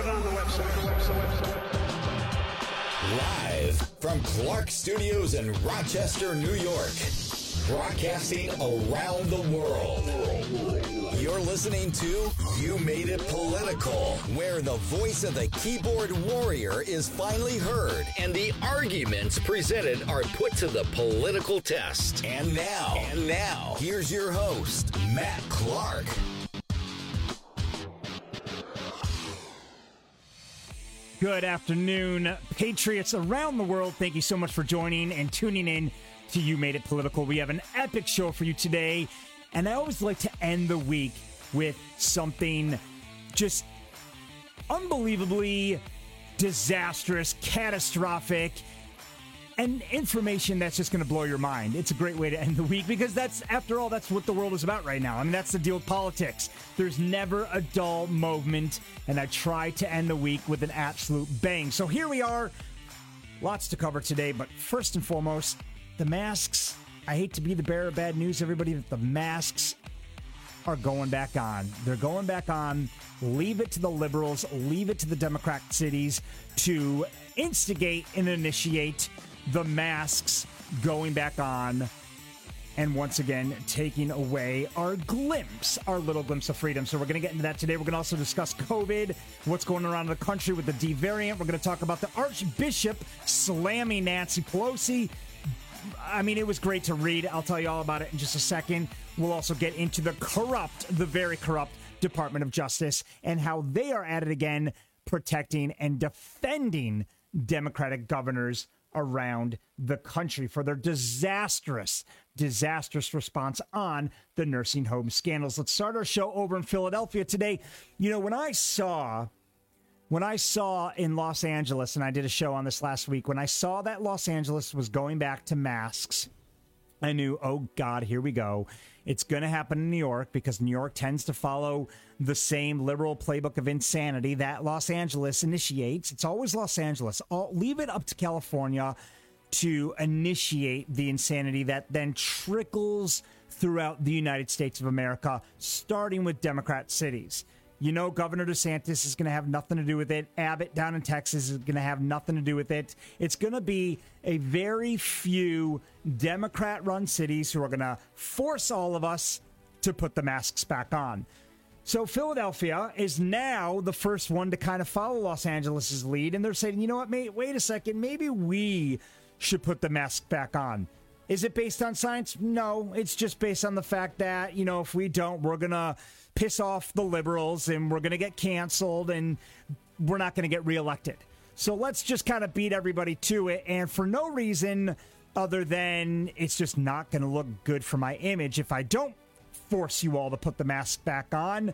it on the website. Live from Clark Studios in Rochester, New York. Broadcasting around the world. You're listening to You Made It Political, where the voice of the keyboard warrior is finally heard and the arguments presented are put to the political test. And now, here's your host, Matt Clark. Good afternoon, Patriots around the world. Thank you so much for joining and tuning in to You Made It Political. We have an epic show for you today, and I always like to end the week with something just unbelievably disastrous, catastrophic, and information that's just going to blow your mind. It's a great way to end the week because after all, that's what the world is about right now. I mean, that's the deal with politics. There's never a dull moment, and I try to end the week with an absolute bang. So here we are. Lots to cover today, but first and foremost, the masks. I hate to be the bearer of bad news, everybody, that the masks are going back on. They're going back on. Leave it to the liberals, leave it to the Democrat cities to instigate and initiate the masks going back on, and once again taking away our little glimpse of freedom. So we're going to get into that today. We're going to also discuss COVID, what's going around in the country with the D variant. We're going to talk about the Archbishop slamming Nancy Pelosi. I mean, it was great to read. I'll tell you all about it in just a second. We'll also get into the very corrupt Department of Justice and how they are at it again, protecting and defending Democratic governors around the country for their disastrous response on the nursing home scandals. Let's start our show over in Philadelphia today. You know, when I saw in Los Angeles, and I did a show on this last week, when I saw that Los Angeles was going back to masks, I knew, oh God, here we go. It's going to happen in New York because New York tends to follow the same liberal playbook of insanity that Los Angeles initiates. It's always Los Angeles. Leave it up to California to initiate the insanity that then trickles throughout the United States of America, starting with Democrat cities. You know, Governor DeSantis is going to have nothing to do with it. Abbott down in Texas is going to have nothing to do with it. It's going to be a very few Democrat-run cities who are going to force all of us to put the masks back on. So Philadelphia is now the first one to kind of follow Los Angeles' lead, and they're saying, you know what, wait a second, maybe we should put the mask back on. Is it based on science? No, it's just based on the fact that, you know, if we don't, we're going to piss off the liberals and we're going to get canceled and we're not going to get reelected. So let's just kind of beat everybody to it. And for no reason other than it's just not going to look good for my image if I don't force you all to put the mask back on.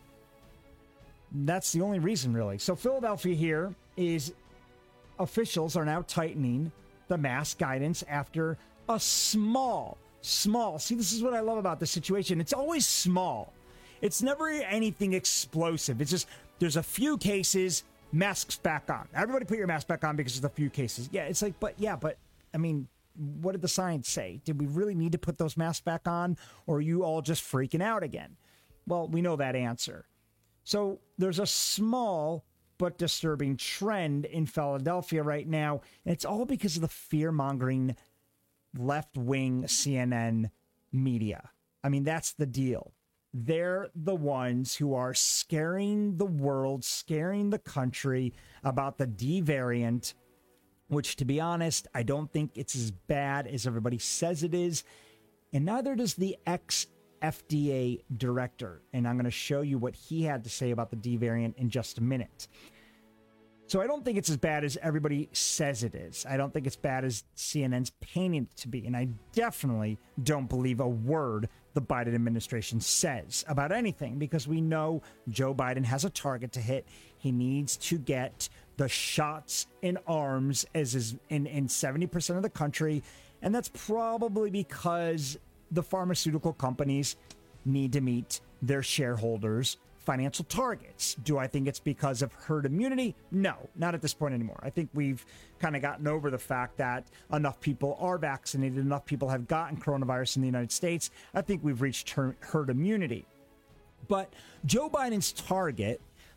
That's the only reason, really. So Philadelphia here is officials are now tightening the mask guidance after a small, see, this is what I love about this situation. It's always small. It's never anything explosive. It's just, there's a few cases, masks back on. Everybody put your mask back on because there's a few cases. Yeah, it's like, but I mean, what did the science say? Did we really need to put those masks back on? Or are you all just freaking out again? Well, we know that answer. So there's a small but disturbing trend in Philadelphia right now. And it's all because of the fear-mongering left-wing CNN media. I mean, that's the deal. They're the ones who are scaring the world, scaring the country about the D variant, which, to be honest, I don't think it's as bad as everybody says it is. And neither does the ex-FDA director. And I'm going to show you what he had to say about the D variant in just a minute. So I don't think it's as bad as everybody says it is. I don't think it's bad as CNN's painting it to be. And I definitely don't believe a word the Biden administration says about anything, because we know Joe Biden has a target to hit. He needs to get the shots in arms as is in 70% of the country. And that's probably because the pharmaceutical companies need to meet their shareholders' financial targets. Do I think it's because of herd immunity? No, not at this point anymore. I think we've kind of gotten over the fact that enough people are vaccinated, enough people have gotten coronavirus in the United States. I think we've reached herd immunity. But Joe Biden's target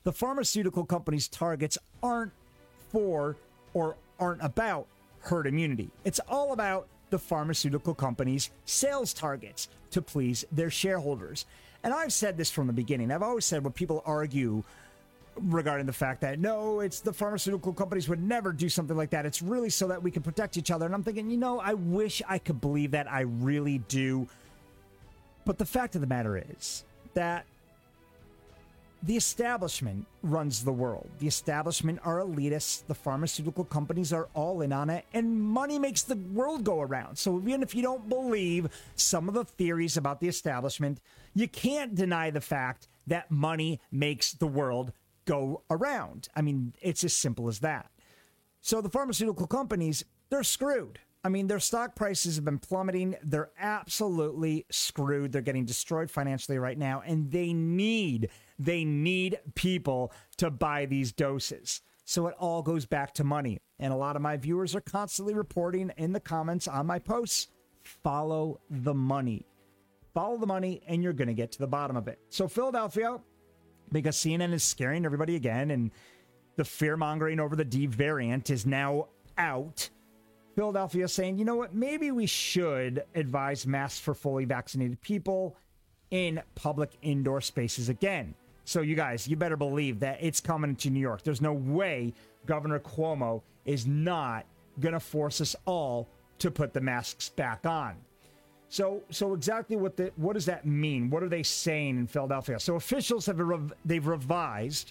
The pharmaceutical companies' targets aren't for or aren't about herd immunity. It's all about the pharmaceutical companies' sales targets to please their shareholders. And I've said this from the beginning. I've always said when people argue regarding the fact that, no, it's the pharmaceutical companies would never do something like that. It's really so that we can protect each other. And I'm thinking, I wish I could believe that. I really do. But the fact of the matter is that the establishment runs the world. The establishment are elitists. The pharmaceutical companies are all in on it. And money makes the world go around. So even if you don't believe some of the theories about the establishment, you can't deny the fact that money makes the world go around. I mean, it's as simple as that. So the pharmaceutical companies, they're screwed. I mean, their stock prices have been plummeting. They're absolutely screwed. They're getting destroyed financially right now, and they need people to buy these doses. So it all goes back to money. And a lot of my viewers are constantly reporting in the comments on my posts, follow the money. Follow the money, and you're going to get to the bottom of it. So Philadelphia, because CNN is scaring everybody again, and the fear-mongering over the D variant is now out. Philadelphia saying, you know what, maybe we should advise masks for fully vaccinated people in public indoor spaces again. So you guys, you better believe that it's coming to New York. There's no way Governor Cuomo is not going to force us all to put the masks back on. So exactly what does that mean? What are they saying in Philadelphia? So officials have revised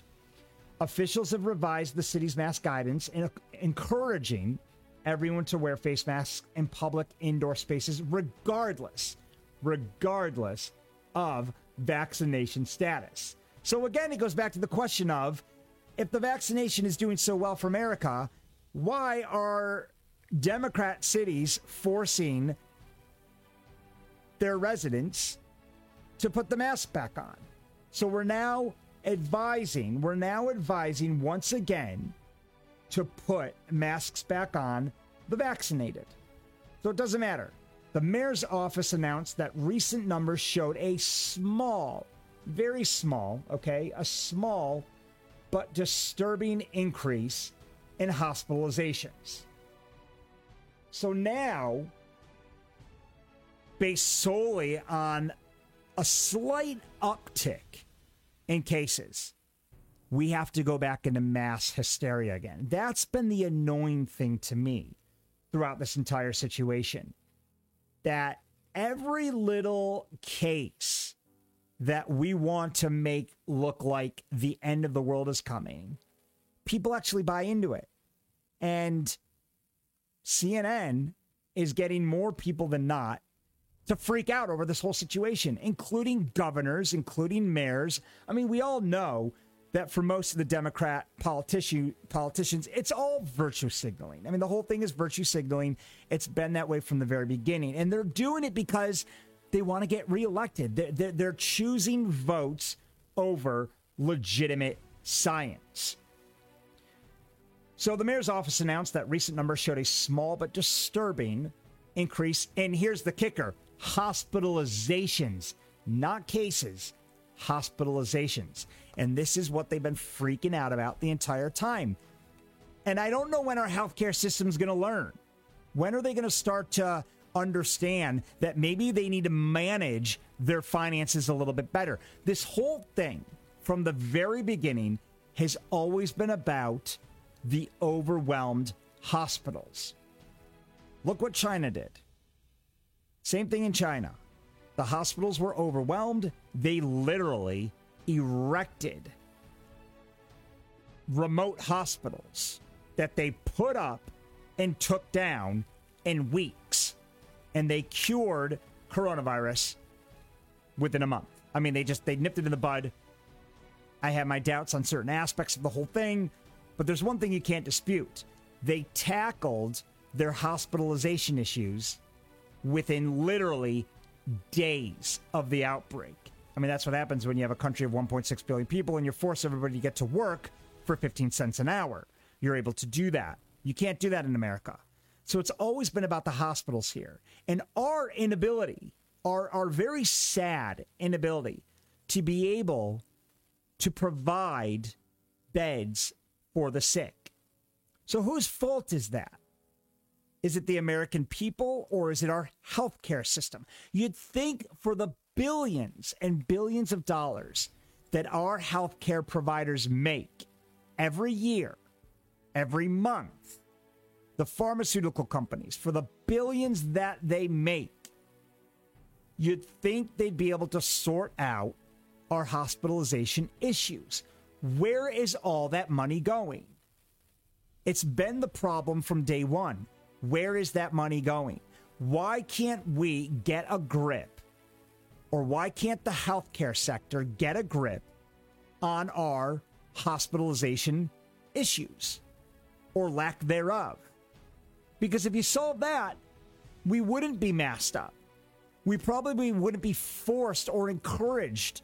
the city's mask guidance and encouraging everyone to wear face masks in public indoor spaces, regardless of vaccination status. So again, it goes back to the question of, if the vaccination is doing so well for America, why are Democrat cities forcing their residents to put the mask back on? So we're now advising once again to put masks back on the vaccinated. So it doesn't matter. The mayor's office announced that recent numbers showed a small, very small, a small but disturbing increase in hospitalizations. So now, based solely on a slight uptick in cases, we have to go back into mass hysteria again. That's been the annoying thing to me throughout this entire situation. That every little case that we want to make look like the end of the world is coming, people actually buy into it. And CNN is getting more people than not to freak out over this whole situation, including governors, including mayors. I mean, we all know that for most of the Democrat politicians, it's all virtue signaling. I mean, the whole thing is virtue signaling. It's been that way from the very beginning. And they're doing it because they want to get reelected. They're choosing votes over legitimate science. So the mayor's office announced that recent numbers showed a small but disturbing increase. And here's the kicker: hospitalizations, not cases, hospitalizations. And this is what they've been freaking out about the entire time. And I don't know when our healthcare system is going to learn. When are they going to start to understand that maybe they need to manage their finances a little bit better? This whole thing from the very beginning has always been about the overwhelmed hospitals. Look what China did. Same thing in China. The hospitals were overwhelmed. They literally erected remote hospitals that they put up and took down in weeks. And they cured coronavirus within a month. I mean, they nipped it in the bud. I have my doubts on certain aspects of the whole thing, but there's one thing you can't dispute. They tackled their hospitalization issues within literally days of the outbreak. I mean, that's what happens when you have a country of 1.6 billion people and you force everybody to get to work for 15 cents an hour. You're able to do that. You can't do that in America. So it's always been about the hospitals here. And our inability, our very sad inability to be able to provide beds for the sick. So whose fault is that? Is it the American people or is it our healthcare system? You'd think for the billions and billions of dollars that our healthcare providers make every year, every month, the pharmaceutical companies, for the billions that they make, you'd think they'd be able to sort out our hospitalization issues. Where is all that money going? It's been the problem from day one. Where is that money going? Why can't we get a grip, or why can't the healthcare sector get a grip on our hospitalization issues or lack thereof? Because if you solve that, we wouldn't be masked up. We probably wouldn't be forced or encouraged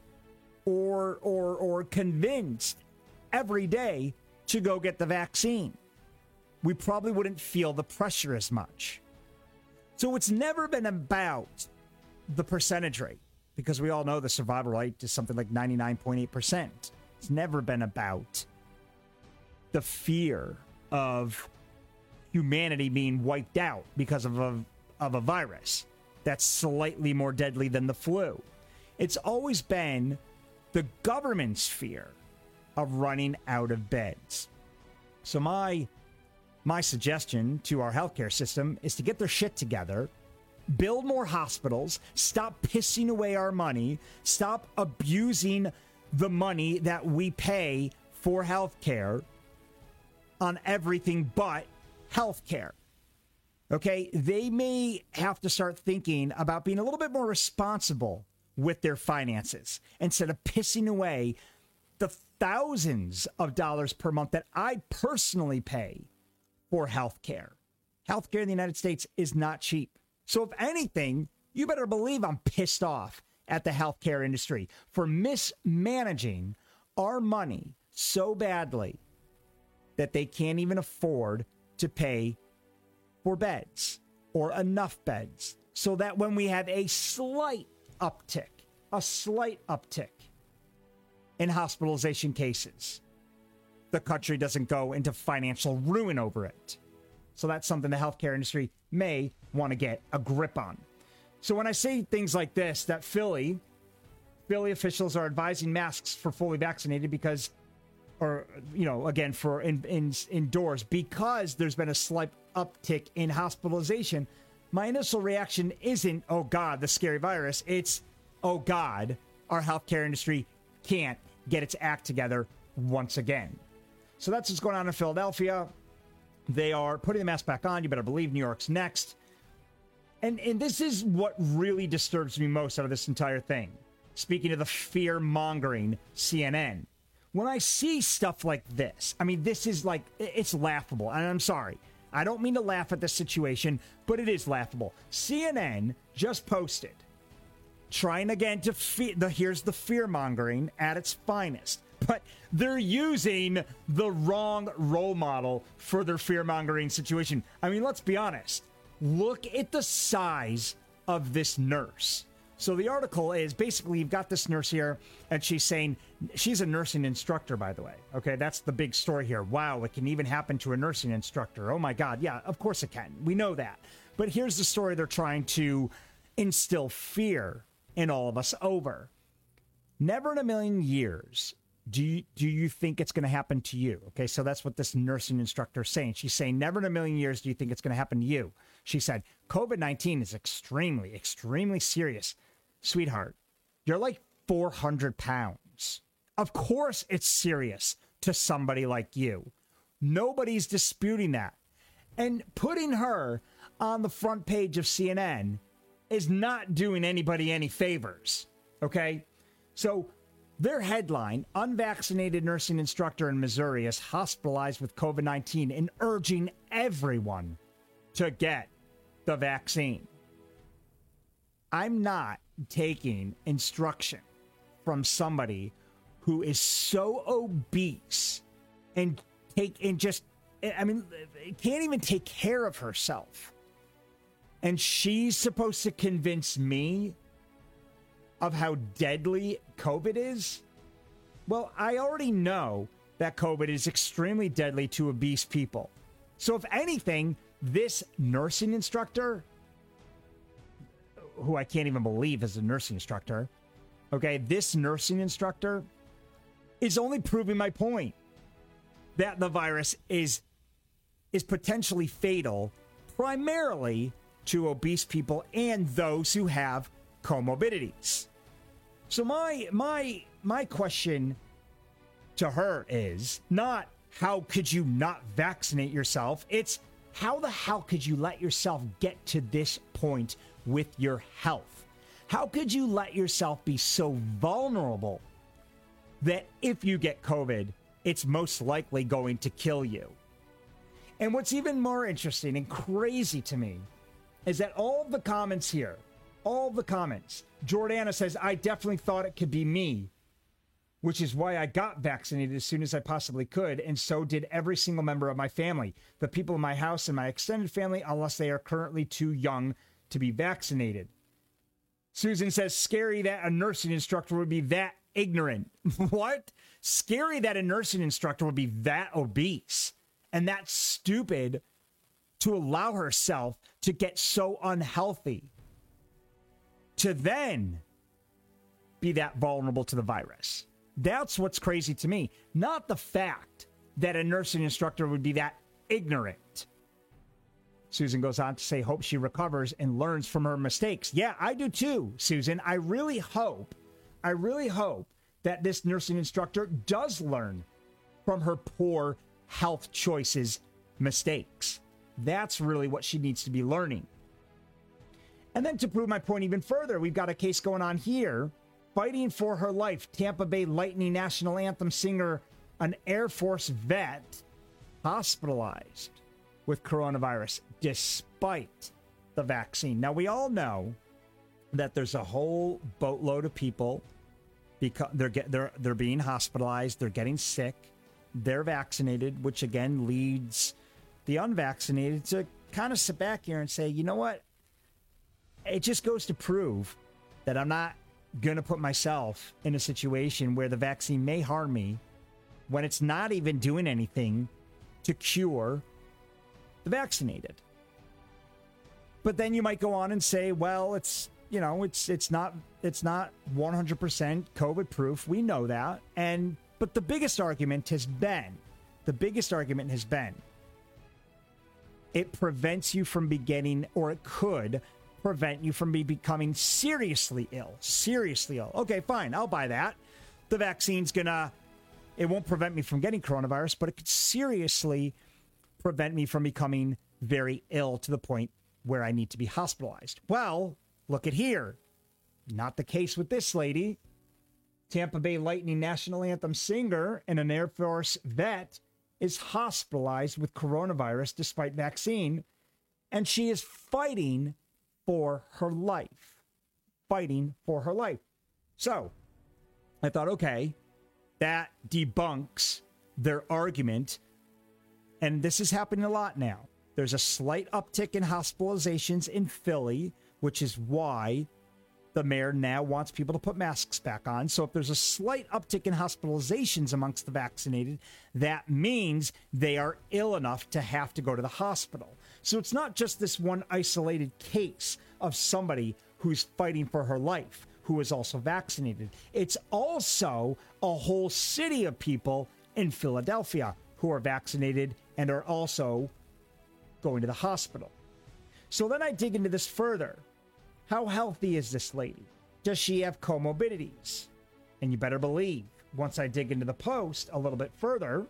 or convinced every day to go get the vaccine. We probably wouldn't feel the pressure as much. So it's never been about the percentage rate, because we all know the survival rate is something like 99.8%. It's never been about the fear of humanity being wiped out because of a virus that's slightly more deadly than the flu. It's always been the government's fear of running out of beds. So my suggestion to our healthcare system is to get their shit together, build more hospitals, stop pissing away our money, stop abusing the money that we pay for healthcare on everything but healthcare. Okay, they may have to start thinking about being a little bit more responsible with their finances instead of pissing away the thousands of dollars per month that I personally pay for healthcare. Healthcare in the United States is not cheap. So if anything, you better believe I'm pissed off at the healthcare industry for mismanaging our money so badly that they can't even afford to pay for beds or enough beds, so that when we have a slight uptick in hospitalization cases, the country doesn't go into financial ruin over it. So that's something the healthcare industry may want to get a grip on. So when I say things like this, that Philly officials are advising masks for fully vaccinated because, or, you know, again, for indoors, because there's been a slight uptick in hospitalization, my initial reaction isn't, oh God, the scary virus. It's, oh God, our healthcare industry can't get its act together once again. So that's what's going on in Philadelphia. They are putting the mask back on. You better believe New York's next. And this is what really disturbs me most out of this entire thing. Speaking of the fear-mongering CNN. When I see stuff like this, I mean, this is like, it's laughable. And I'm sorry. I don't mean to laugh at this situation, but it is laughable. CNN just posted, trying again to here's the fear-mongering at its finest. But they're using the wrong role model for their fear-mongering situation. I mean, let's be honest. Look at the size of this nurse. So the article is basically, you've got this nurse here, and she's saying, she's a nursing instructor, by the way. Okay, that's the big story here. Wow, it can even happen to a nursing instructor. Oh my God. Yeah, of course it can. We know that. But here's the story they're trying to instill fear in all of us over. Never in a million years do you think it's going to happen to you? Okay, so that's what this nursing instructor is saying. She's saying, never in a million years do you think it's going to happen to you. She said, COVID-19 is extremely, extremely serious. Sweetheart, you're like 400 pounds. Of course it's serious to somebody like you. Nobody's disputing that. And putting her on the front page of CNN is not doing anybody any favors, okay? So their headline, unvaccinated nursing instructor in Missouri is hospitalized with COVID-19 and urging everyone to get the vaccine. I'm not taking instruction from somebody who is so obese and can't even take care of herself. And she's supposed to convince me of how deadly COVID is? Well, I already know that COVID is extremely deadly to obese people. So if anything, this nursing instructor, who I can't even believe is a nursing instructor, okay, this nursing instructor is only proving my point that the virus is potentially fatal primarily to obese people and those who have comorbidities. So my question to her is not how could you not vaccinate yourself? It's how the hell could you let yourself get to this point with your health? How could you let yourself be so vulnerable that if you get COVID, it's most likely going to kill you? And what's even more interesting and crazy to me is that all the comments here, all the comments, Jordana says, I definitely thought it could be me, which is why I got vaccinated as soon as I possibly could, and so did every single member of my family, the people in my house and my extended family, unless they are currently too young to be vaccinated. Susan says, scary that a nursing instructor would be that ignorant. What? Scary that a nursing instructor would be that obese and that stupid to allow herself to get so unhealthy to then be that vulnerable to the virus. That's what's crazy to me. Not the fact that a nursing instructor would be that ignorant. Susan goes on to say, hope she recovers and learns from her mistakes. Yeah, I do too, Susan. I really hope that this nursing instructor does learn from her poor health choices mistakes. That's really what she needs to be learning. And then to prove my point even further, we've got a case going on here. Fighting for her life, Tampa Bay Lightning national anthem singer, an Air Force vet, hospitalized with coronavirus despite the vaccine. Now, we all know that there's a whole boatload of people because they're being hospitalized, they're getting sick, they're vaccinated, which again leads the unvaccinated to kind of sit back here and say, you know what? It just goes to prove that I'm not going to put myself in a situation where the vaccine may harm me when it's not even doing anything to cure the vaccinated. But then you might go on and say, well, it's not 100% COVID proof. We know that. But the biggest argument has been it prevents you from beginning, or it could prevent you from becoming seriously ill. Okay, fine. I'll buy that. The vaccine's it won't prevent me from getting coronavirus, but it could seriously prevent me from becoming very ill to the point where I need to be hospitalized. Well, look at here. Not the case with this lady. Tampa Bay Lightning national anthem singer and an Air Force vet is hospitalized with coronavirus despite vaccine, and she is fighting for her life. So I thought, okay, that debunks their argument. And this is happening a lot now. There's a slight uptick in hospitalizations in Philly, which is why the mayor now wants people to put masks back on. So if there's a slight uptick in hospitalizations amongst the vaccinated, that means they are ill enough to have to go to the hospital. So it's not just this one isolated case of somebody who's fighting for her life, who is also vaccinated. It's also a whole city of people in Philadelphia who are vaccinated and are also going to the hospital. So then I dig into this further. How healthy is this lady? Does she have comorbidities? And you better believe, once I dig into the post a little bit further,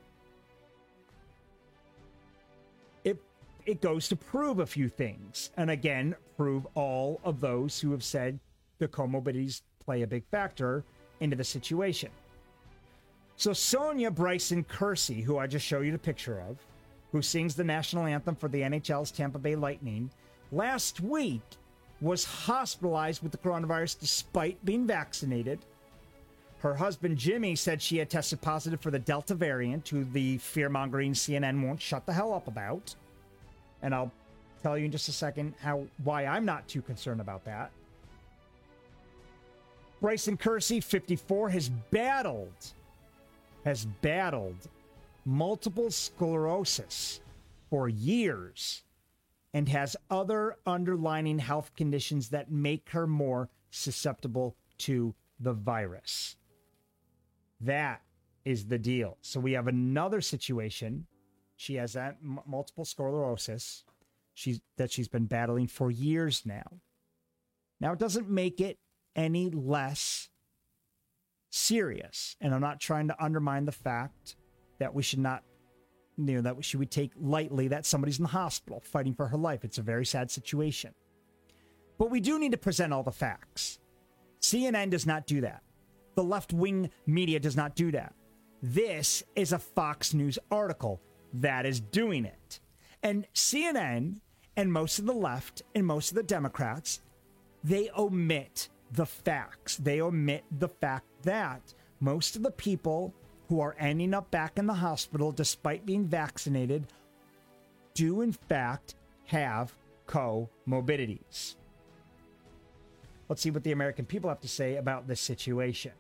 it goes to prove a few things. And again, prove all of those who have said the comorbidities play a big factor into the situation. So Sonia Bryson Kersey, who I just showed you the picture of, who sings the national anthem for the NHL's Tampa Bay Lightning, last week was hospitalized with the coronavirus despite being vaccinated. Her husband, Jimmy, said she had tested positive for the Delta variant, who the fear-mongering CNN won't shut the hell up about. And I'll tell you in just a second why I'm not too concerned about that. Bryson Kersey, 54, has battled has battled multiple sclerosis for years and has other underlying health conditions that make her more susceptible to the virus. That is the deal. So we have another situation. She has that multiple sclerosis that she's been battling for years now. Now, it doesn't make it any less serious. And I'm not trying to undermine the fact that we should not, that we should take lightly that somebody's in the hospital fighting for her life. It's a very sad situation. But we do need to present all the facts. CNN does not do that. The left-wing media does not do that. This is a Fox News article that is doing it. And CNN and most of the left and most of the Democrats, they omit the facts. They omit the fact that most of the people who are ending up back in the hospital despite being vaccinated do in fact have comorbidities. Let's see what the American people have to say about this situation.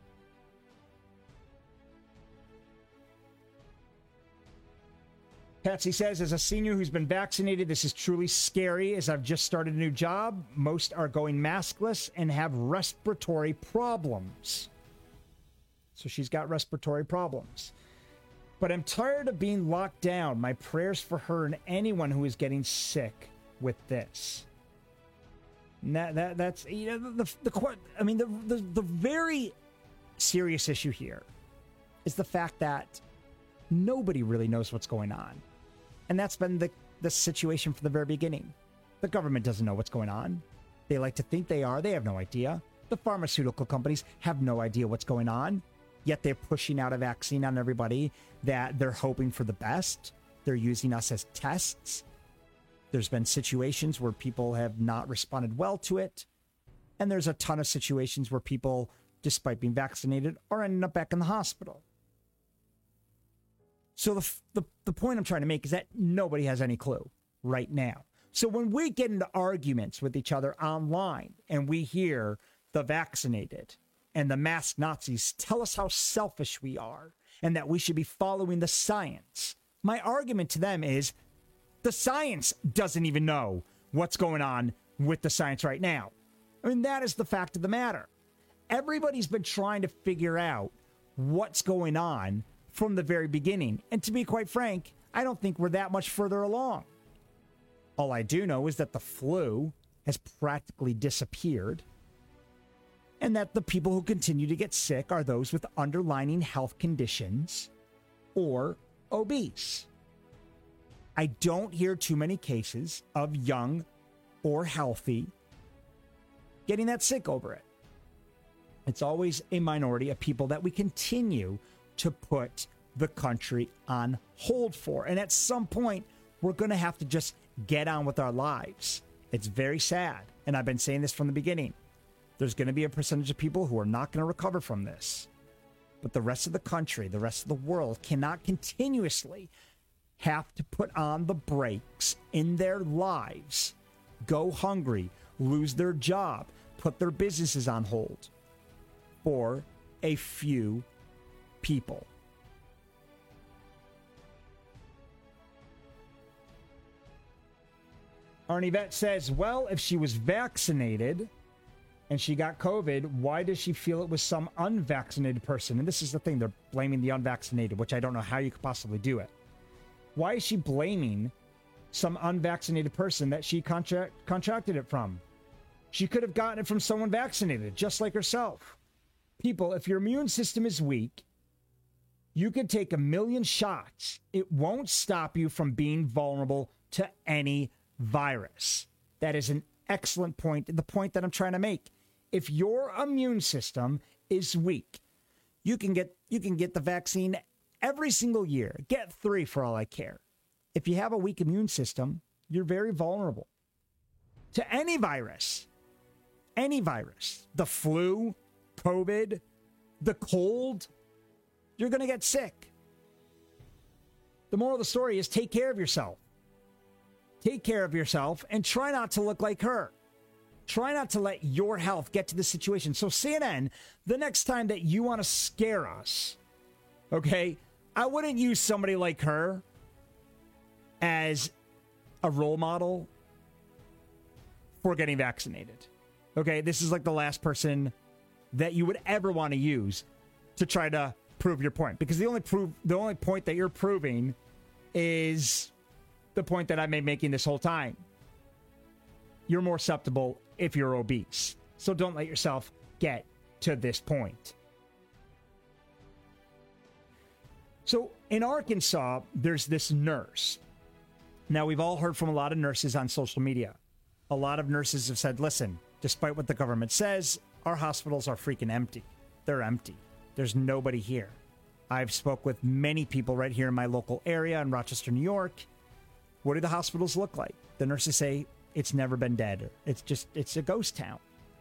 Patsy says, as a senior who's been vaccinated, this is truly scary as I've just started a new job. Most are going maskless and have respiratory problems. So she's got respiratory problems. But I'm tired of being locked down. My prayers for her and anyone who is getting sick with this. And that's the very serious issue here is the fact that nobody really knows what's going on. And that's been the situation from the very beginning. The government doesn't know what's going on. They like to think they are. They have no idea. The pharmaceutical companies have no idea what's going on. Yet they're pushing out a vaccine on everybody that they're hoping for the best. They're using us as tests. There's been situations where people have not responded well to it. And there's a ton of situations where people, despite being vaccinated, are ending up back in the hospital. So the point I'm trying to make is that nobody has any clue right now. So when we get into arguments with each other online and we hear the vaccinated and the masked Nazis tell us how selfish we are and that we should be following the science, my argument to them is the science doesn't even know what's going on with the science right now. I mean, that is the fact of the matter. Everybody's been trying to figure out what's going on from the very beginning. And to be quite frank, I don't think we're that much further along. All I do know is that the flu has practically disappeared and that the people who continue to get sick are those with underlying health conditions or obese. I don't hear too many cases of young or healthy getting that sick over it. It's always a minority of people that we continue to put the country on hold for. And at some point, we're going to have to just get on with our lives. It's very sad. And I've been saying this from the beginning. There's going to be a percentage of people who are not going to recover from this. But the rest of the country, the rest of the world cannot continuously have to put on the brakes in their lives, go hungry, lose their job, put their businesses on hold for a few people. Arnie Vet says, well, if she was vaccinated and she got COVID, why does she feel it was some unvaccinated person? And this is the thing, they're blaming the unvaccinated, which I don't know how you could possibly do it. Why is she blaming some unvaccinated person that she contracted it from? She could have gotten it from someone vaccinated, just like herself. People, if your immune system is weak, you could take 1 million shots. It won't stop you from being vulnerable to any virus. That is an excellent point. The point that I'm trying to make. If your immune system is weak, you can get the vaccine every single year. Get 3 for all I care. If you have a weak immune system, you're very vulnerable to any virus. Any virus. The flu, COVID, the cold. You're going to get sick. The moral of the story is take care of yourself. Take care of yourself and try not to look like her. Try not to let your health get to the situation. So CNN, the next time that you want to scare us, Okay? I wouldn't use somebody like her as a role model for getting vaccinated. Okay? This is like the last person that you would ever want to use to try to prove your point. Because the only point that you're proving is the point that I've been making this whole time. You're more susceptible if you're obese. So don't let yourself get to this point. So in Arkansas, there's this nurse. Now, we've all heard from a lot of nurses on social media. A lot of nurses have said, listen, despite what the government says, our hospitals are freaking empty. They're empty. There's nobody here. I've spoke with many people right here in my local area in Rochester, New York. What do the hospitals look like? The nurses say it's never been dead. It's a ghost town.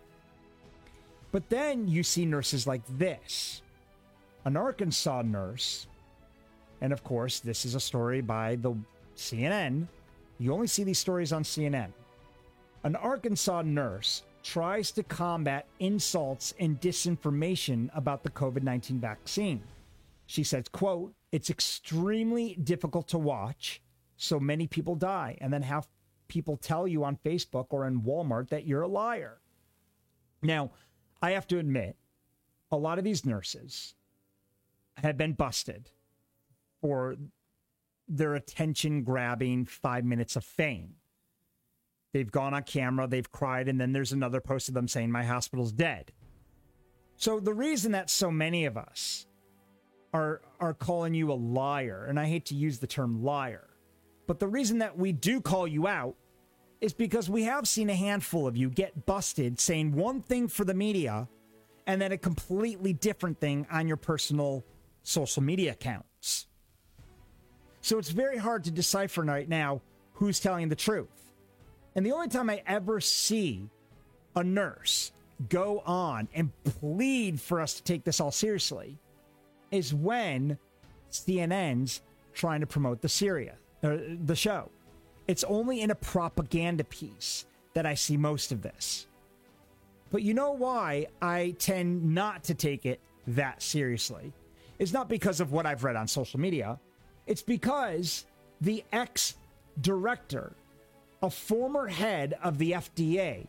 But then you see nurses like this. An Arkansas nurse, and of course, this is a story by the CNN. You only see these stories on CNN. An Arkansas nurse tries to combat insults and disinformation about the COVID-19 vaccine. She says, quote, "It's extremely difficult to watch. So many people die, and then have people tell you on Facebook or in Walmart that you're a liar." Now, I have to admit, a lot of these nurses have been busted for their attention-grabbing 5 minutes of fame. They've gone on camera, they've cried, and then there's another post of them saying, my hospital's dead. So the reason that so many of us are calling you a liar, and I hate to use the term liar, but the reason that we do call you out is because we have seen a handful of you get busted saying one thing for the media and then a completely different thing on your personal social media accounts. So it's very hard to decipher right now who's telling the truth. And the only time I ever see a nurse go on and plead for us to take this all seriously is when CNN's trying to promote the show. It's only in a propaganda piece that I see most of this. But you know why I tend not to take it that seriously? It's not because of what I've read on social media. It's because the ex-director, a former head of the FDA,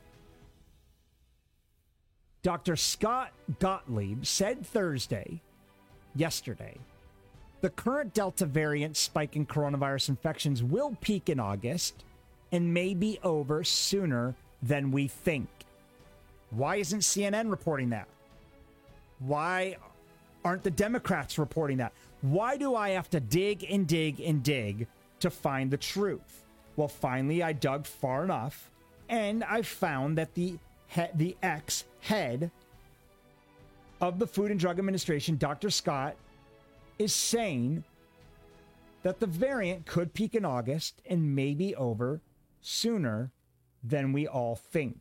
Dr. Scott Gottlieb, said yesterday, the current Delta variant spike in coronavirus infections will peak in August and may be over sooner than we think. Why isn't CNN reporting that? Why aren't the Democrats reporting that? Why do I have to dig and dig and dig to find the truth? Well, finally, I dug far enough, and I found that the ex-head of the Food and Drug Administration, Dr. Scott, is saying that the variant could peak in August and may be over sooner than we all think.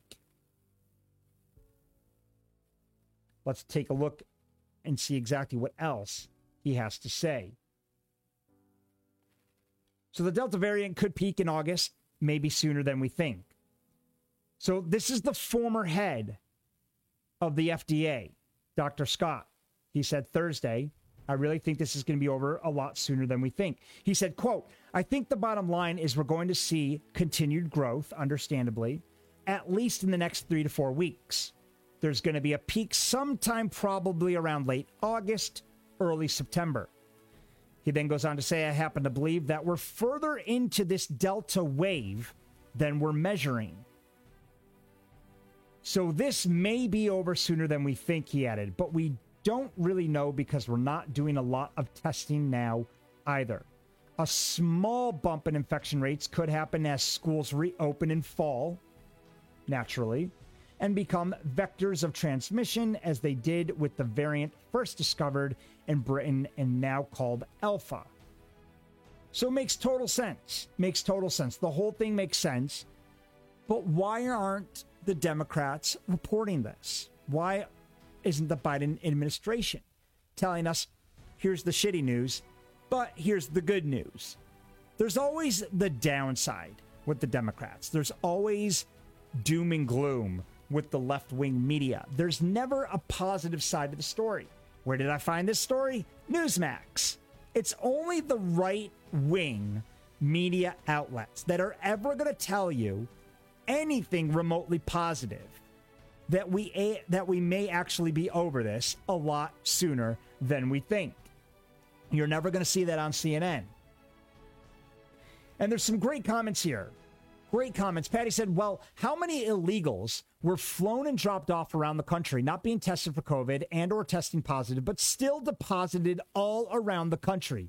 Let's take a look and see exactly what else he has to say. So the Delta variant could peak in August, maybe sooner than we think. So this is the former head of the FDA, Dr. Scott. He said Thursday, I really think this is going to be over a lot sooner than we think. He said, quote, I think the bottom line is we're going to see continued growth, understandably, at least in the next 3 to 4 weeks. There's going to be a peak sometime probably around late August, early September. He then goes on to say, I happen to believe that we're further into this Delta wave than we're measuring. So this may be over sooner than we think, he added, but we don't really know because we're not doing a lot of testing now either. A small bump in infection rates could happen as schools reopen in fall, naturally, and become vectors of transmission as they did with the variant first discovered in Britain and now called Alpha. So it makes total sense. Makes total sense. The whole thing makes sense. But why aren't the Democrats reporting this? Why isn't the Biden administration telling us, here's the shitty news, but here's the good news? There's always the downside with the Democrats. There's always doom and gloom with the left-wing media. There's never a positive side to the story. Where did I find this story? Newsmax. It's only the right-wing media outlets that are ever going to tell you anything remotely positive that we may actually be over this a lot sooner than we think. You're never going to see that on CNN. And there's some great comments here. Great comments. Patty said, well, how many illegals were flown and dropped off around the country, not being tested for COVID and or testing positive, but still deposited all around the country?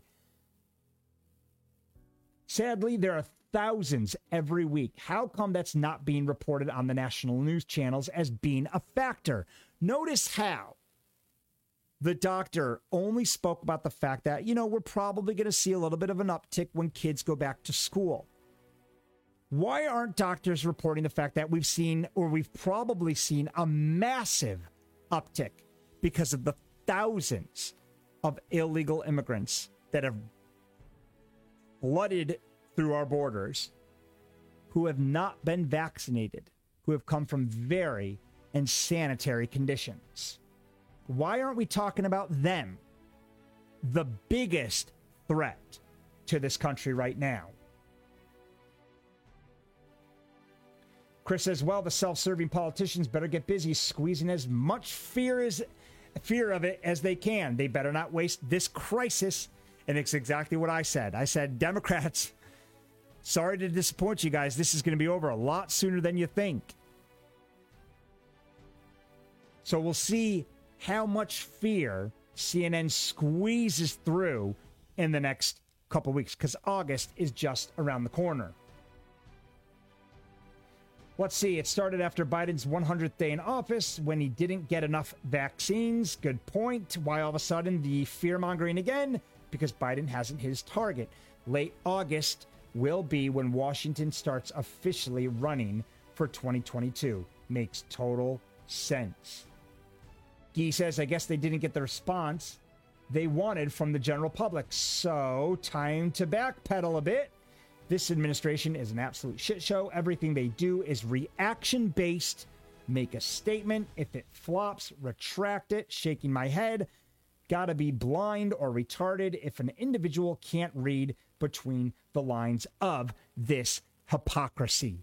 Sadly, there are thousands every week. How come that's not being reported on the national news channels as being a factor? Notice how the doctor only spoke about the fact that, we're probably going to see a little bit of an uptick when kids go back to school. Why aren't doctors reporting the fact that we've probably seen a massive uptick because of the thousands of illegal immigrants that have flooded through our borders, who have not been vaccinated, who have come from very unsanitary conditions? Why aren't we talking about them? The biggest threat to this country right now. Chris says, well, the self-serving politicians better get busy squeezing as much fear of it as they can. They better not waste this crisis. And it's exactly what I said. I said, Democrats, sorry to disappoint you guys. This is going to be over a lot sooner than you think. So we'll see how much fear CNN squeezes through in the next couple weeks, because August is just around the corner. Let's see. It started after Biden's 100th day in office when he didn't get enough vaccines. Good point. Why all of a sudden the fear-mongering again? Because Biden hasn't hit his target. Late August will be when Washington starts officially running for 2022. Makes total sense. Guy says, I guess they didn't get the response they wanted from the general public. So, time to backpedal a bit. This administration is an absolute shit show. Everything they do is reaction-based. Make a statement. If it flops, retract it. Shaking my head. Gotta be blind or retarded if an individual can't read between the lines of this hypocrisy.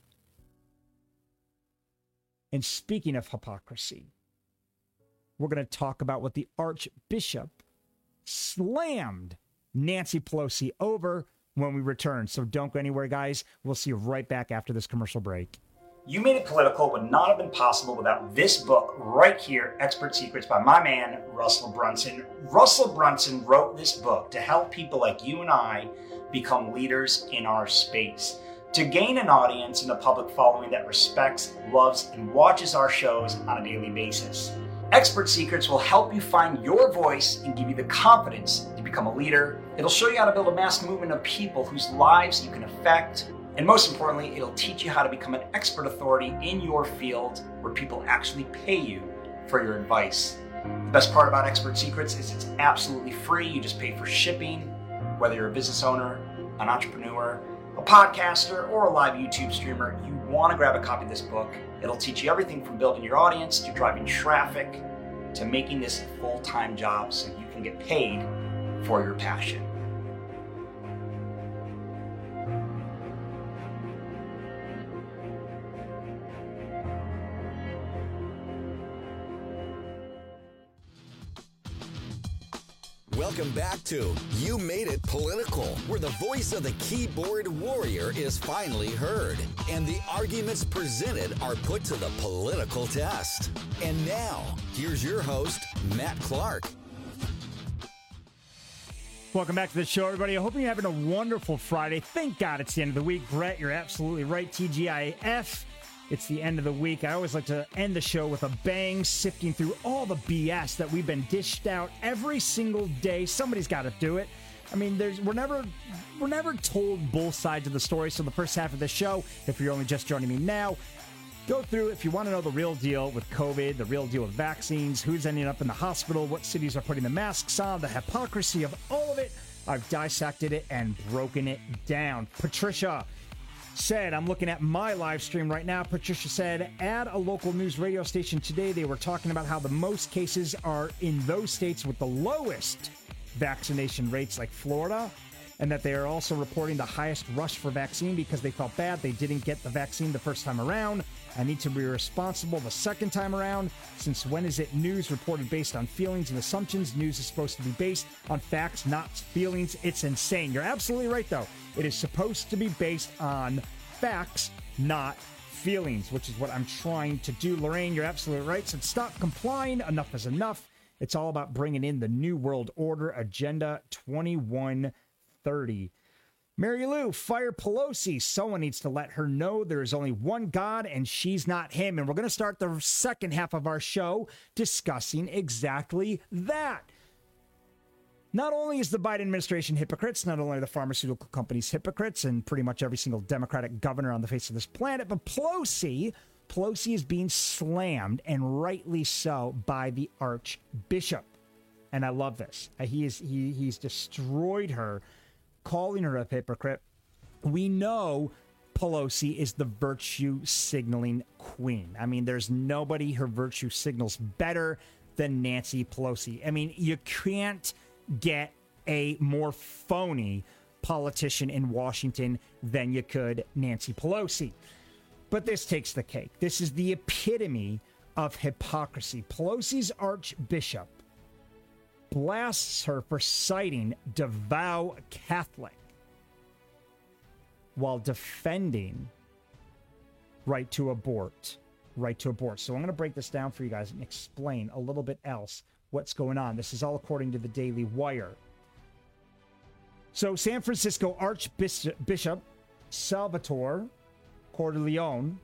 And speaking of hypocrisy, we're going to talk about what the Archbishop slammed Nancy Pelosi over when we return. So don't go anywhere, guys. We'll see you right back after this commercial break. You Made It Political would not have been possible without this book right here, Expert Secrets by my man, Russell Brunson. Russell Brunson wrote this book to help people like you and I become leaders in our space, to gain an audience and a public following that respects, loves, and watches our shows on a daily basis. Expert Secrets will help you find your voice and give you the confidence to become a leader. It'll show you how to build a mass movement of people whose lives you can affect. And most importantly, it'll teach you how to become an expert authority in your field where people actually pay you for your advice. The best part about Expert Secrets is it's absolutely free. You just pay for shipping, whether you're a business owner, an entrepreneur, a podcaster, or a live YouTube streamer. You want to grab a copy of this book. It'll teach you everything from building your audience to driving traffic to making this a full-time job so you can get paid for your passion. Welcome back to You Made It Political, where the voice of the keyboard warrior is finally heard, and the arguments presented are put to the political test. And now, here's your host, Matt Clark. Welcome back to the show, everybody. I hope you're having a wonderful Friday. Thank God it's the end of the week. Brett, you're absolutely right. TGIF. It's the end of the week. I always like to end the show with a bang, sifting through all the BS that we've been dished out every single day. Somebody's got to do it. I mean, we're never told both sides of the story. So the first half of the show, if you're only just joining me now, go through if you want to know the real deal with COVID, the real deal with vaccines, who's ending up in the hospital, what cities are putting the masks on, the hypocrisy of all of it. I've dissected it and broken it down. Patricia, said, I'm looking at my live stream right now. Patricia said, at a local news radio station today, they were talking about how the most cases are in those states with the lowest vaccination rates, like Florida, and that they are also reporting the highest rush for vaccine because they felt bad they didn't get the vaccine the first time around. I need to be responsible the second time around. Since when is it news reported based on feelings and assumptions? News is supposed to be based on facts, not feelings. It's insane. You're absolutely right, though. It is supposed to be based on facts, not feelings, which is what I'm trying to do. Lorraine, you're absolutely right. So stop complying. Enough is enough. It's all about bringing in the New World Order Agenda 2130. Mary Lou, fire Pelosi. Someone needs to let her know there is only one God and she's not him. And we're going to start the second half of our show discussing exactly that. Not only is the Biden administration hypocrites, not only are the pharmaceutical companies hypocrites and pretty much every single Democratic governor on the face of this planet, but Pelosi is being slammed, and rightly so, by the Archbishop. And I love this. He's destroyed her, calling her a hypocrite. We know Pelosi is the virtue signaling queen. I mean, there's nobody her virtue signals better than Nancy Pelosi. I mean, you can't get a more phony politician in Washington than you could Nancy Pelosi. But this takes the cake. This is the epitome of hypocrisy. Pelosi's Archbishop blasts her for citing devout Catholic while defending right to abort. So I'm going to break this down for you guys and explain a little bit else what's going on. This is all according to the Daily Wire. So San Francisco Archbishop Salvatore Cordileone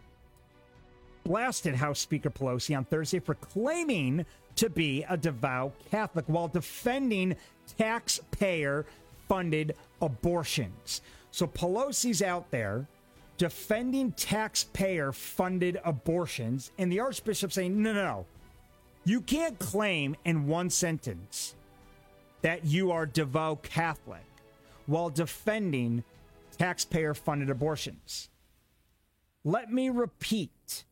blasted House Speaker Pelosi on Thursday for claiming to be a devout Catholic while defending taxpayer-funded abortions. So Pelosi's out there defending taxpayer-funded abortions, and the Archbishop saying, no. You can't claim in one sentence that you are devout Catholic while defending taxpayer-funded abortions. Let me repeat.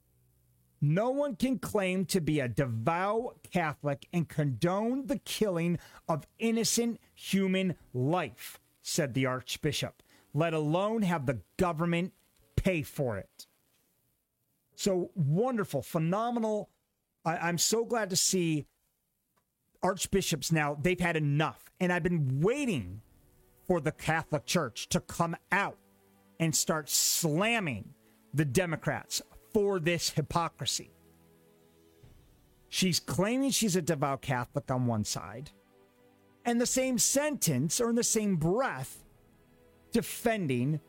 No one can claim to be a devout Catholic and condone the killing of innocent human life, said the Archbishop, let alone have the government pay for it. So wonderful, phenomenal. I'm so glad to see archbishops now. They've had enough. And I've been waiting for the Catholic Church to come out and start slamming the Democrats for this hypocrisy. She's claiming she's a devout Catholic on one side, and the same sentence or in the same breath defending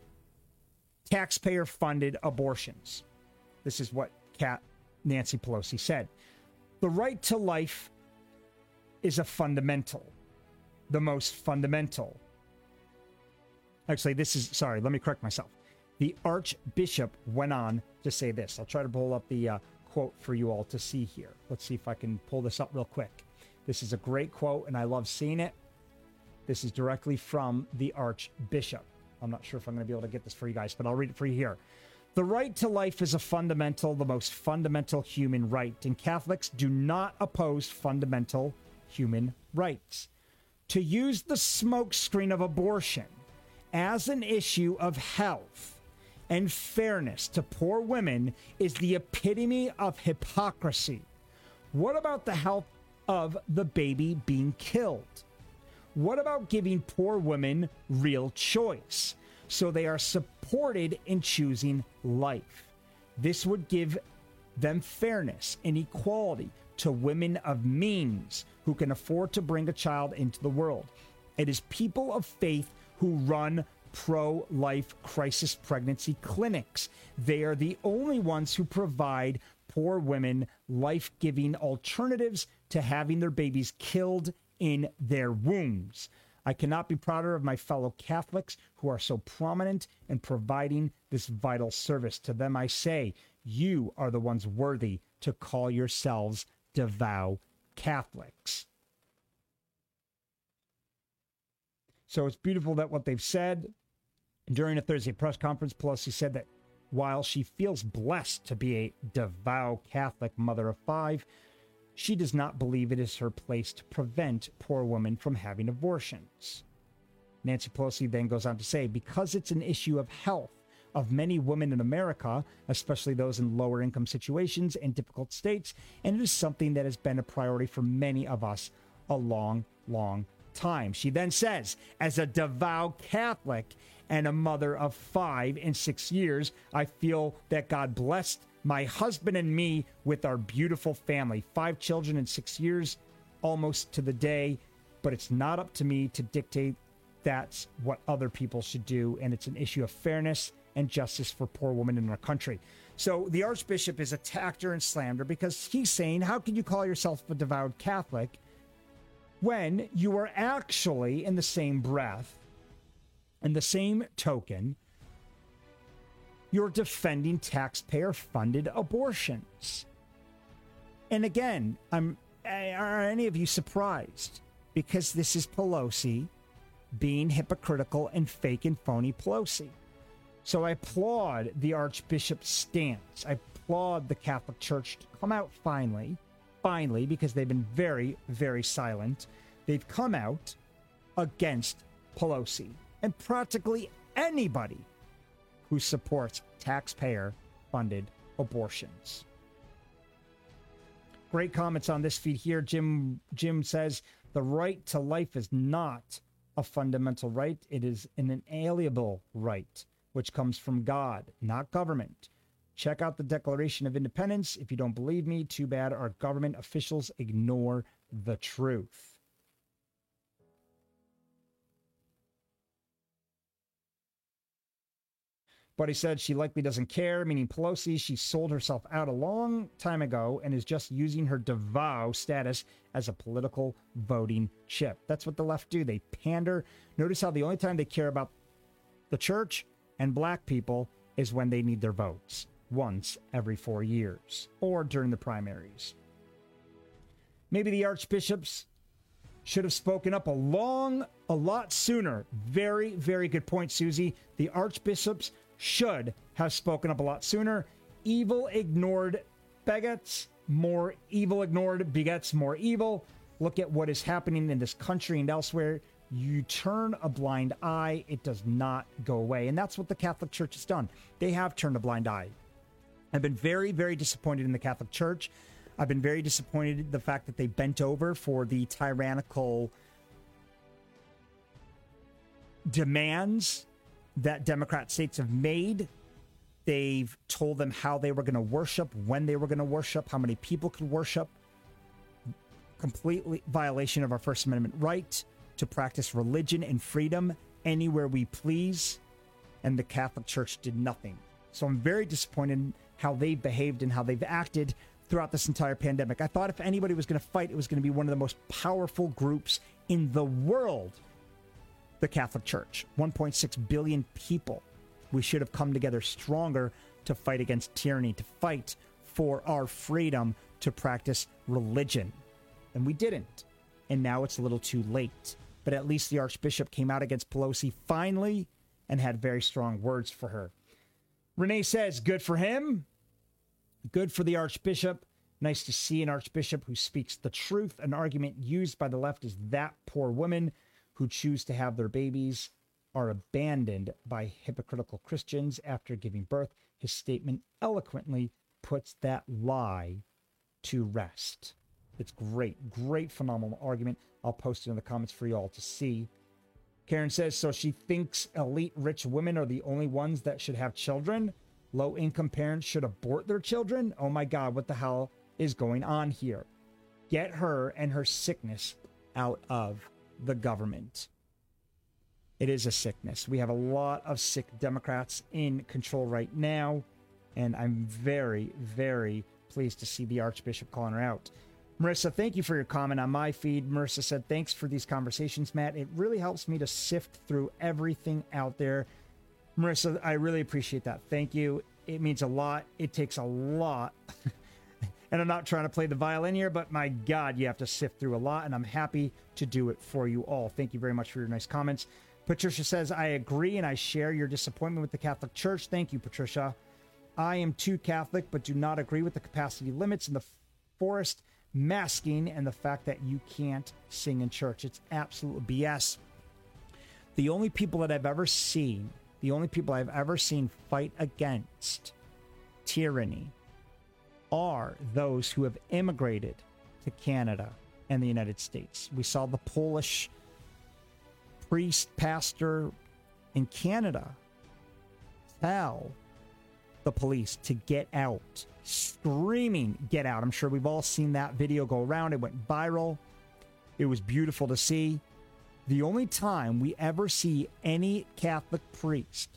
taxpayer-funded abortions. This is what Nancy Pelosi said. The right to life is a fundamental, the most fundamental. Actually, let me correct myself. The Archbishop went on to say this. I'll try to pull up the quote for you all to see here. Let's see if I can pull this up real quick. This is a great quote, and I love seeing it. This is directly from the Archbishop. I'm not sure if I'm going to be able to get this for you guys, but I'll read it for you here. The right to life is a fundamental, the most fundamental human right, and Catholics do not oppose fundamental human rights. To use the smokescreen of abortion as an issue of health and fairness to poor women is the epitome of hypocrisy. What about the health of the baby being killed? What about giving poor women real choice so they are supported in choosing life? This would give them fairness and equality to women of means who can afford to bring a child into the world. It is people of faith who run pro-life crisis pregnancy clinics. They are the only ones who provide poor women life-giving alternatives to having their babies killed in their wombs. I cannot be prouder of my fellow Catholics who are so prominent in providing this vital service. To them I say, you are the ones worthy to call yourselves devout Catholics. So it's beautiful that what they've said, During a Thursday press conference, Pelosi said that while she feels blessed to be a devout Catholic mother of 5, she does not believe it is her place to prevent poor women from having abortions. Nancy Pelosi then goes on to say, because it's an issue of health of many women in America, especially those in lower income situations and difficult states, and it is something that has been a priority for many of us a long, long time. She then says, as a devout Catholic and a mother of 5 in 6 years, I feel that God blessed my husband and me with our beautiful family. 5 children in 6 years, almost to the day, but it's not up to me to dictate that's what other people should do, and it's an issue of fairness and justice for poor women in our country. So the Archbishop is attacked her and slammed her because he's saying, how can you call yourself a devout Catholic when you are actually, in the same breath, in the same token, you're defending taxpayer-funded abortions? And again, are any of you surprised? Because this is Pelosi being hypocritical and fake and phony Pelosi. So I applaud the Archbishop's stance. I applaud the Catholic Church to come out finally, because they've been very, very silent. They've come out against Pelosi and practically anybody who supports taxpayer-funded abortions. Great comments on this feed here. Jim says, the right to life is not a fundamental right. It is an inalienable right, which comes from God, not government. Check out the Declaration of Independence. If you don't believe me, too bad our government officials ignore the truth. But he said she likely doesn't care, meaning Pelosi. She sold herself out a long time ago and is just using her devout status as a political voting chip. That's what the left do. They pander. Notice how the only time they care about the church and black people is when they need their votes, once every 4 years or during the primaries. Maybe the archbishops should have spoken up a lot sooner. Very, very good point, Susie. The archbishops should have spoken up a lot sooner. Evil ignored begets, more evil ignored begets more evil. Look at what is happening in this country and elsewhere. You turn a blind eye, it does not go away. And that's what the Catholic Church has done. They have turned a blind eye. I've been very, very disappointed in the Catholic Church. I've been very disappointed in the fact that they bent over for the tyrannical demands that Democrat states have made. They've told them how they were going to worship, when they were going to worship, how many people could worship. Completely violation of our First Amendment right to practice religion and freedom anywhere we please. And the Catholic Church did nothing. So I'm very disappointed in how they've behaved and how they've acted throughout this entire pandemic. I thought if anybody was going to fight, it was going to be one of the most powerful groups in the world, the Catholic Church. 1.6 billion people. We should have come together stronger to fight against tyranny, to fight for our freedom to practice religion. And we didn't. And now it's a little too late. But at least the Archbishop came out against Pelosi finally and had very strong words for her. Renee says, good for him. Good for the Archbishop. Nice to see an Archbishop who speaks the truth. An argument used by the left is that poor women who choose to have their babies are abandoned by hypocritical Christians after giving birth. His statement eloquently puts that lie to rest. It's great, great, phenomenal argument. I'll post it in the comments for you all to see. Karen says, so she thinks elite rich women are the only ones that should have children? Low-income parents should abort their children? Oh my God, what the hell is going on here? Get her and her sickness out of the government. It is a sickness. We have a lot of sick Democrats in control right now, and I'm very, very pleased to see the Archbishop calling her out. Marissa, thank you for your comment on my feed. Marissa said, thanks for these conversations, Matt. It really helps me to sift through everything out there. Marissa, I really appreciate that. Thank you. It means a lot. It takes a lot. And I'm not trying to play the violin here, but my God, you have to sift through a lot, and I'm happy to do it for you all. Thank you very much for your nice comments. Patricia says, I agree and I share your disappointment with the Catholic Church. Thank you, Patricia. I am too Catholic, but do not agree with the capacity limits and the forced masking and the fact that you can't sing in church. It's absolute BS. The only people that I've ever seen fight against tyranny are those who have immigrated to Canada and the United States. We saw the Polish priest, pastor in Canada tell the police to get out, screaming, get out. I'm sure we've all seen that video go around. It went viral. It was beautiful to see. The only time we ever see any Catholic priest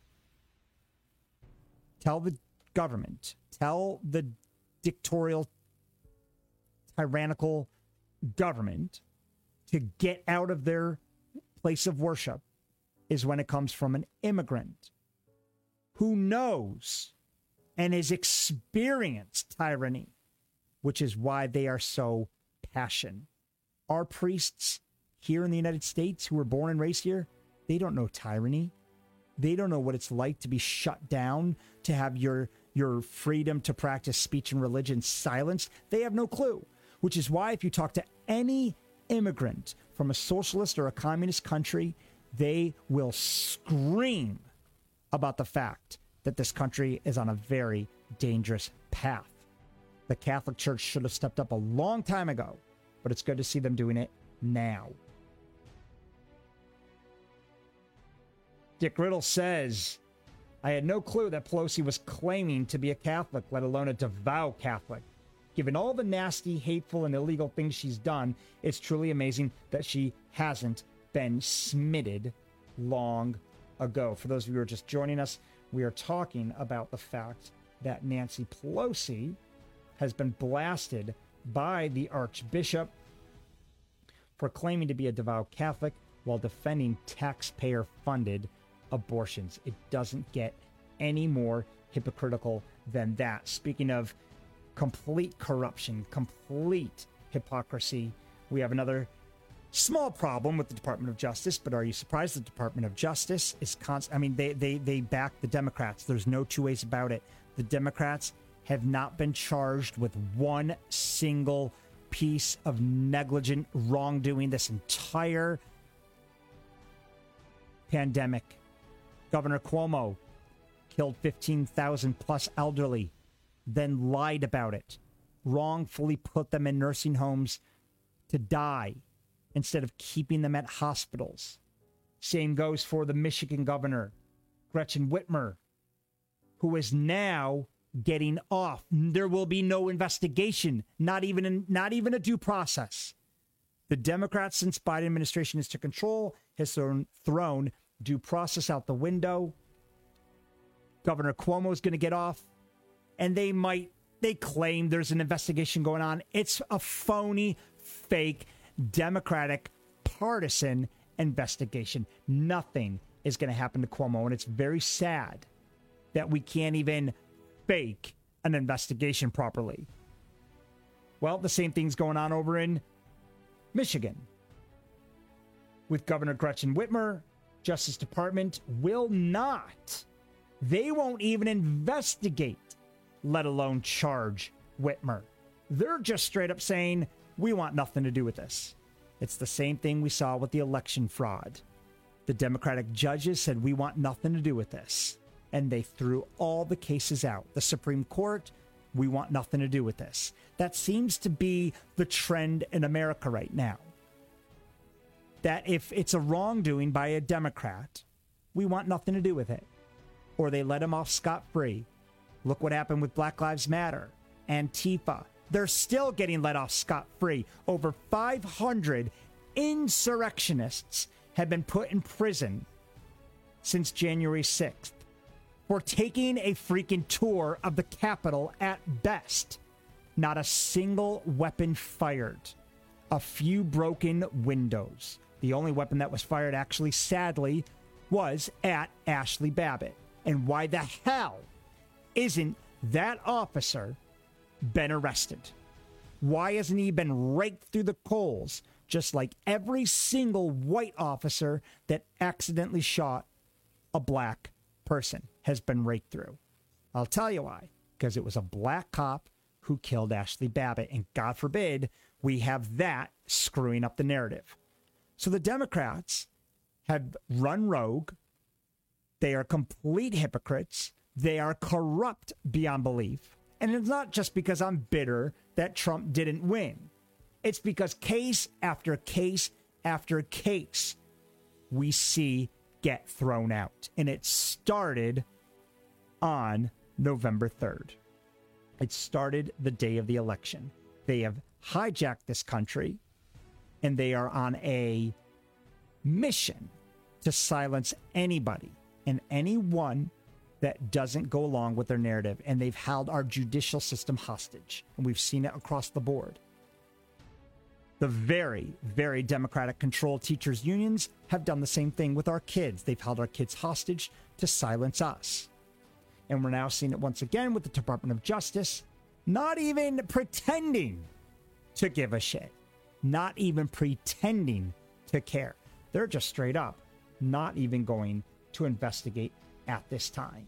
tell the government, tell the dictatorial, tyrannical government to get out of their place of worship is when it comes from an immigrant who knows and has experienced tyranny, which is why they are so passionate. Our priests here in the United States who were born and raised here, they don't know tyranny. They don't know what it's like to be shut down, to have your freedom to practice speech and religion silenced. They have no clue, which is why if you talk to any immigrant from a socialist or a communist country, they will scream about the fact that this country is on a very dangerous path. The Catholic Church should have stepped up a long time ago, but it's good to see them doing it now. Dick Riddle says, I had no clue that Pelosi was claiming to be a Catholic, let alone a devout Catholic. Given all the nasty, hateful, and illegal things she's done, it's truly amazing that she hasn't been smitted long ago. For those of you who are just joining us, we are talking about the fact that Nancy Pelosi has been blasted by the Archbishop for claiming to be a devout Catholic while defending taxpayer-funded abortions. It doesn't get any more hypocritical than that. Speaking of complete corruption, complete hypocrisy, we have another small problem with the Department of Justice, but are you surprised the Department of Justice is they back the Democrats. There's no two ways about it. The Democrats have not been charged with one single piece of negligent wrongdoing this entire pandemic. Governor Cuomo killed 15,000 plus elderly, then lied about it, wrongfully put them in nursing homes to die instead of keeping them at hospitals. Same goes for the Michigan governor, Gretchen Whitmer, who is now getting off. There will be no investigation, not even a due process. The Democrats, since Biden administration is to control, has thrown due process out the window. Governor Cuomo is going to get off, and they claim there's an investigation going on. It's a phony, fake, Democratic, partisan investigation. Nothing is going to happen to Cuomo, and it's very sad that we can't even fake an investigation properly. Well, the same thing's going on over in Michigan with Governor Gretchen Whitmer. Justice Department will not. They won't even investigate, let alone charge Whitmer. They're just straight up saying, we want nothing to do with this. It's the same thing we saw with the election fraud. The Democratic judges said, we want nothing to do with this. And they threw all the cases out. The Supreme Court, we want nothing to do with this. That seems to be the trend in America right now. That if it's a wrongdoing by a Democrat, we want nothing to do with it. Or they let him off scot-free. Look what happened with Black Lives Matter, Antifa. They're still getting let off scot-free. Over 500 insurrectionists have been put in prison since January 6th for taking a freaking tour of the Capitol at best. Not a single weapon fired. A few broken windows. The only weapon that was fired, actually, sadly, was at Ashley Babbitt. And why the hell isn't that officer been arrested? Why hasn't he been raked through the coals, just like every single white officer that accidentally shot a black person has been raked through? I'll tell you why. Because it was a black cop who killed Ashley Babbitt, and God forbid we have that screwing up the narrative. So the Democrats have run rogue. They are complete hypocrites. They are corrupt beyond belief. And it's not just because I'm bitter that Trump didn't win. It's because case after case after case we see get thrown out. And it started on November 3rd. It started the day of the election. They have hijacked this country, and they are on a mission to silence anybody and anyone that doesn't go along with their narrative. And they've held our judicial system hostage. And we've seen it across the board. The very, very Democratic-controlled teachers' unions have done the same thing with our kids. They've held our kids hostage to silence us. And we're now seeing it once again with the Department of Justice, not even pretending to give a shit. Not even pretending to care. They're just straight up not even going to investigate at this time.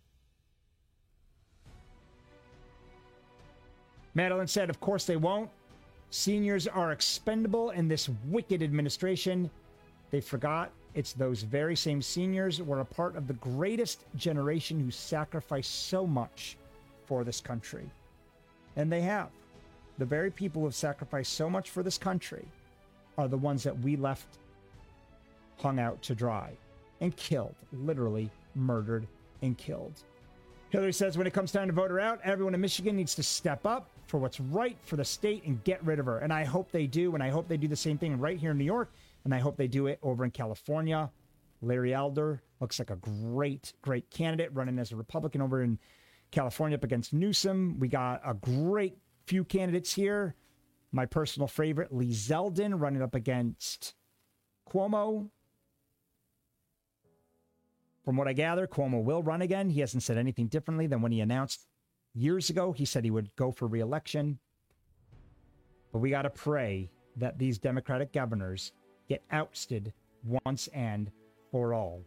Madeline said, of course they won't. Seniors are expendable in this wicked administration. They forgot it's those very same seniors who were a part of the greatest generation who sacrificed so much for this country. And they have. The very people who have sacrificed so much for this country are the ones that we left hung out to dry and killed, literally murdered and killed. Hillary says when it comes time to vote her out, everyone in Michigan needs to step up for what's right for the state and get rid of her. And I hope they do. And I hope they do the same thing right here in New York. And I hope they do it over in California. Larry Elder looks like a great, great candidate running as a Republican over in California up against Newsom. We got a great few candidates here. My personal favorite, Lee Zeldin, running up against Cuomo. From what I gather, Cuomo will run again. He hasn't said anything differently than when he announced years ago. He said he would go for re-election. But we got to pray that these Democratic governors get ousted once and for all.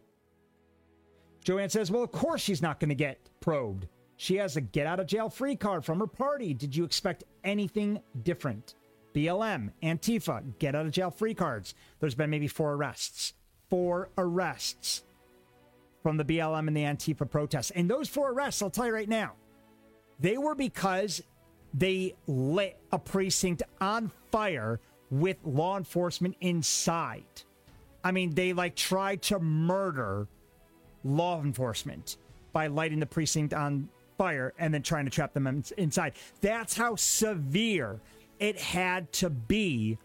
Joanne says, well, of course she's not going to get probed. She has a get-out-of-jail-free card from her party. Did you expect anything different? BLM, Antifa, get-out-of-jail-free cards. There's been maybe 4 arrests. 4 arrests from the BLM and the Antifa protests. And those 4 arrests, I'll tell you right now, they were because they lit a precinct on fire with law enforcement inside. I mean, they tried to murder law enforcement by lighting the precinct on fire and then trying to trap them inside. That's how severe it had to be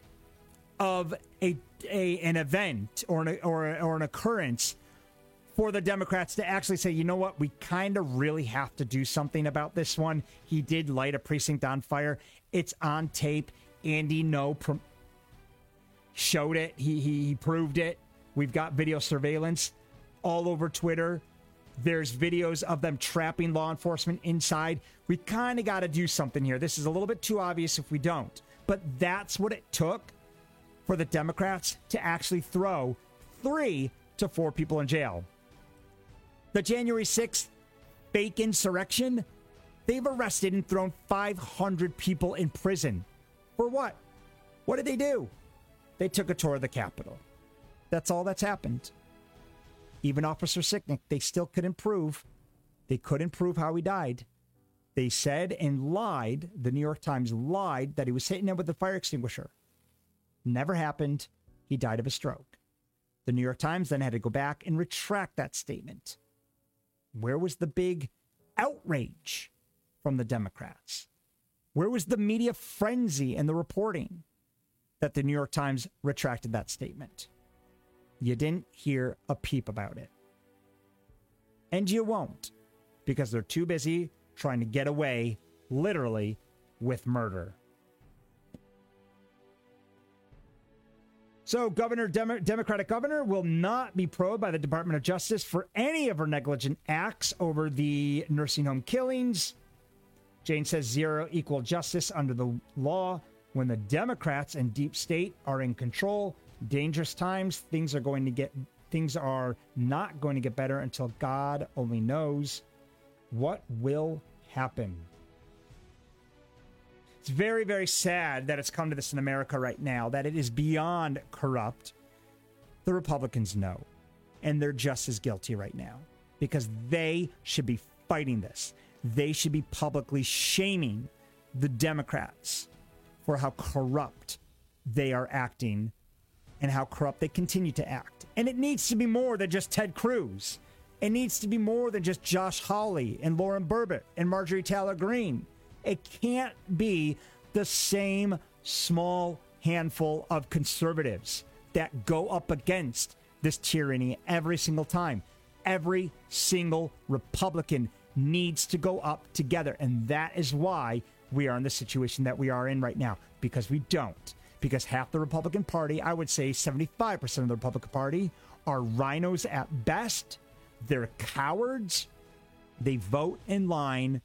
of an event or an occurrence for the Democrats to actually say, you know what, we kind of really have to do something about this one. He did light a precinct on fire. It's on tape. Andy Ngo showed it. He proved it. We've got video surveillance all over Twitter. There's videos of them trapping law enforcement inside. We kind of got to do something here. This is a little bit too obvious if we don't. But that's what it took for the Democrats to actually throw 3 to 4 people in jail. The January 6th fake insurrection, they've arrested and thrown 500 people in prison. For what? What did they do? They took a tour of the Capitol. That's all that's happened. Even Officer Sicknick, they still couldn't prove. They couldn't prove how he died. They said and lied, the New York Times lied, that he was hitting him with a fire extinguisher. Never happened. He died of a stroke. The New York Times then had to go back and retract that statement. Where was the big outrage from the Democrats? Where was the media frenzy and the reporting that the New York Times retracted that statement? You didn't hear a peep about it. And you won't, because they're too busy trying to get away, literally, with murder. So, Democratic governor will not be probed by the Department of Justice for any of her negligent acts over the nursing home killings. Jane says zero equal justice under the law. When the Democrats and deep state are in control, dangerous times, things are not going to get better until God only knows what will happen. It's very, very sad that it's come to this in America right now, that it is beyond corrupt. The Republicans know, and they're just as guilty right now because they should be fighting this. They should be publicly shaming the Democrats for how corrupt they are acting and how corrupt they continue to act. And it needs to be more than just Ted Cruz. It needs to be more than just Josh Hawley and Lauren Burbett and Marjorie Taylor Greene. It can't be the same small handful of conservatives that go up against this tyranny every single time. Every single Republican needs to go up together. And that is why we are in the situation that we are in right now, because we don't. Because half the Republican Party, I would say 75% of the Republican Party, are rhinos at best. They're cowards. They vote in line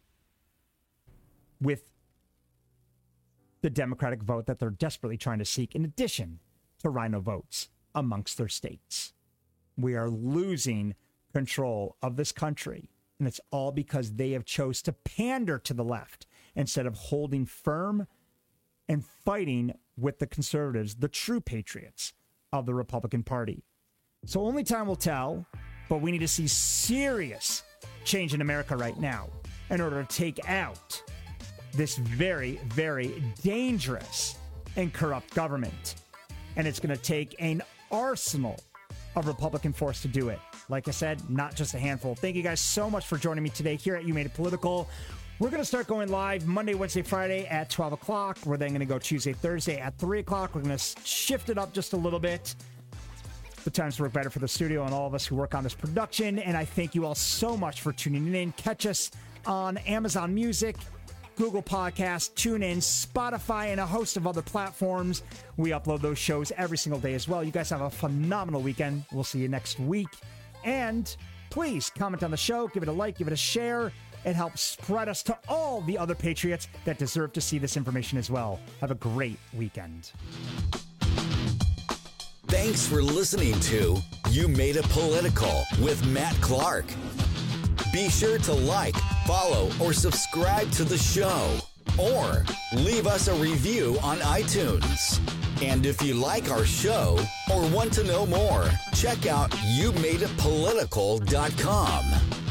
with the Democratic vote that they're desperately trying to seek, in addition to rhino votes amongst their states. We are losing control of this country, and it's all because they have chose to pander to the left instead of holding firm and fighting with the conservatives, the true patriots of the Republican Party. So only time will tell, but we need to see serious change in America right now in order to take out this very, very dangerous and corrupt government. And it's going to take an arsenal of Republican force to do it. Like I said, not just a handful. Thank you guys so much for joining me today here at You Made It Political. We're going to start going live Monday, Wednesday, Friday at 12 o'clock. We're then going to go Tuesday, Thursday at 3 o'clock. We're going to shift it up just a little bit. The times work better for the studio and all of us who work on this production. And I thank you all so much for tuning in. Catch us on Amazon Music, Google Podcasts, TuneIn, Spotify, and a host of other platforms. We upload those shows every single day as well. You guys have a phenomenal weekend. We'll see you next week. And please comment on the show, give it a like, give it a share. It helps spread us to all the other patriots that deserve to see this information as well. Have a great weekend. Thanks for listening to You Made It Political with Matt Clark. Be sure to like, follow, or subscribe to the show, or leave us a review on iTunes. And if you like our show or want to know more, check out YouMadeItPolitical.com.